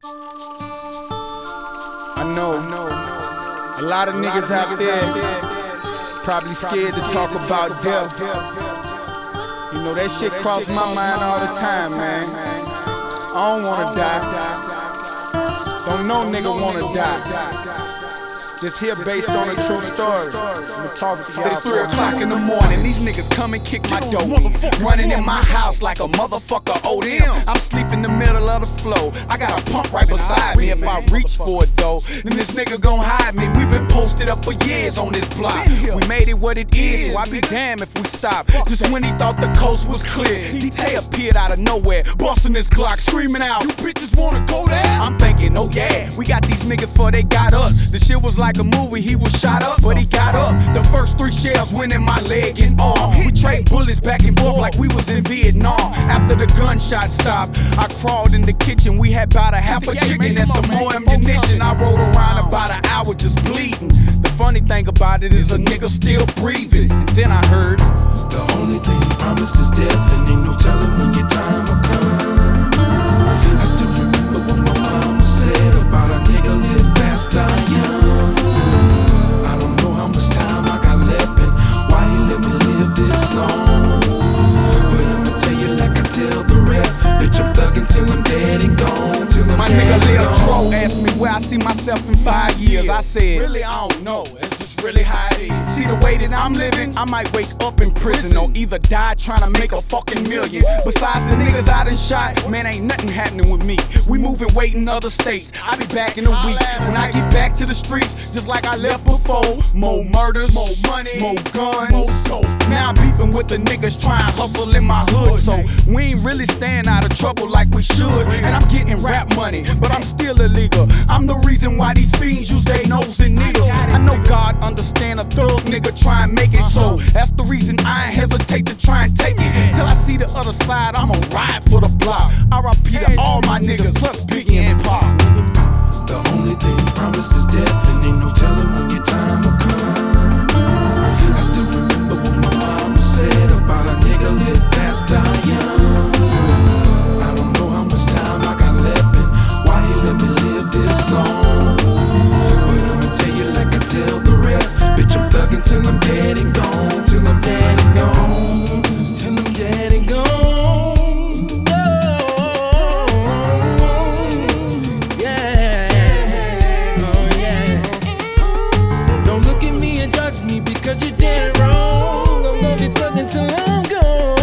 I know a lot of niggas out there probably scared to talk about death. You know, that shit cross my mind all the time, man. I don't wanna die. Don't no nigga wanna die. This here based on a true story. I'ma talk to y'all. It's 3 o'clock in the morning, these niggas come and kick my door in. Running in my house like a motherfucker owed him. I'm sleep in the middle of the floor, I got a pump right beside me. If I reach for it though, then this nigga gon' hide me. We been posted up for years on this block. We made it what it is, so I be damned if we stop. Just when he thought the coast was clear, D-Tay appeared out of nowhere, busting his Glock, screaming out, "You bitches wanna go there?" I'm thinking, oh yeah, we got these niggas before they got us. The shit was like a movie, he was shot up, but he got up. The first 3 shells went in my leg and arm. We trade bullets back and forth like we was in Vietnam. After the gunshot stopped, I crawled in the kitchen. We had about a half a chicken and some more ammunition. I rode around about an hour just bleeding. The funny thing about it is a nigga still breathing. And then I heard, the only thing promised is death, and ain't no telling when your time will come. I still remember what my mama said about a nigga live fast, die young. I don't know how much time I got left and why he let me live this long. But I'ma tell you like I tell the rest, bitch, I'm thuggin' till I'm dead and gone. Till I'm my dead nigga and Lil gone. Tro asked me where I see myself in 5 years. I said, really, I don't know. It's just really how it is. See the way that I'm living, I might wake up in prison or either die trying to make a fucking million. Besides the niggas I done shot, man, ain't nothing happening with me. We moving weight in other states. I be back in a week. When I get back to the streets, just like I left before, more murders, more money, more guns, more dope. Now I'm beefing with the niggas trying to hustle in my hood, so we ain't really staying out of trouble like we should. And I'm getting rap money, but I'm still illegal. I'm the reason why these fiends use their nose and needles. I know God understand a thug nigga try and make it, so that's the reason I ain't hesitate to try and take it. Till I see the other side, I'ma ride for the block. R.I.P. to all my niggas, plus Biggie and Pac. The only thing promised is death, and ain't no telling when your time will come. I still remember what my mama said about a nigga live fast, die young. I don't know how much time I got left and why he let me live this long. But I'ma tell you like I tell the rest, bitch, I'm thuggin' till I'm dead and gone. Till I'm dead and gone. Till I'm dead and gone. Cause you did it wrong. I'm gonna be thuggin' till I'm gone.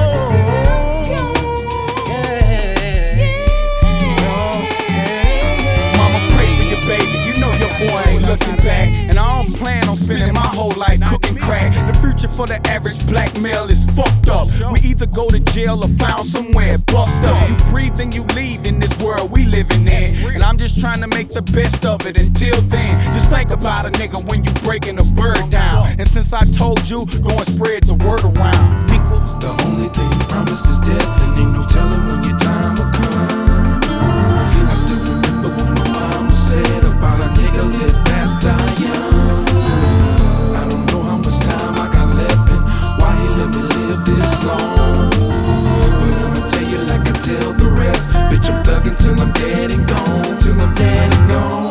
Mama, pray for your baby, you know your boy ain't looking back. And I don't plan on spending my whole life cooking crack. The future for the average black male is fucked up. We either go to jail or found somewhere bust up. You breathe and you leave in this world we living in, and I'm just trying to make the best of it. Until then, just think about a nigga when you breaking a bird down. And since I told you, go and spread the word around. The only thing promised is death, and ain't no telling when your time will come. I still remember what my mama said about a nigga live fast, die young. I don't know how much time I got left and why he let me live this long. But I'ma tell you like I tell the rest, bitch, I'm thuggin' till I'm dead and gone. Till I'm dead and gone.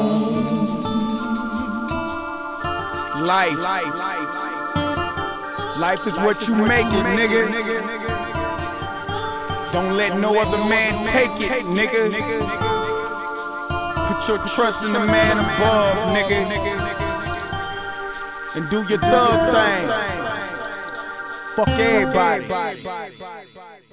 Life is what you make it, nigga. Don't let no other man take it, nigga. Put your trust in the man above, nigga. And do your thug thing. Fuck everybody.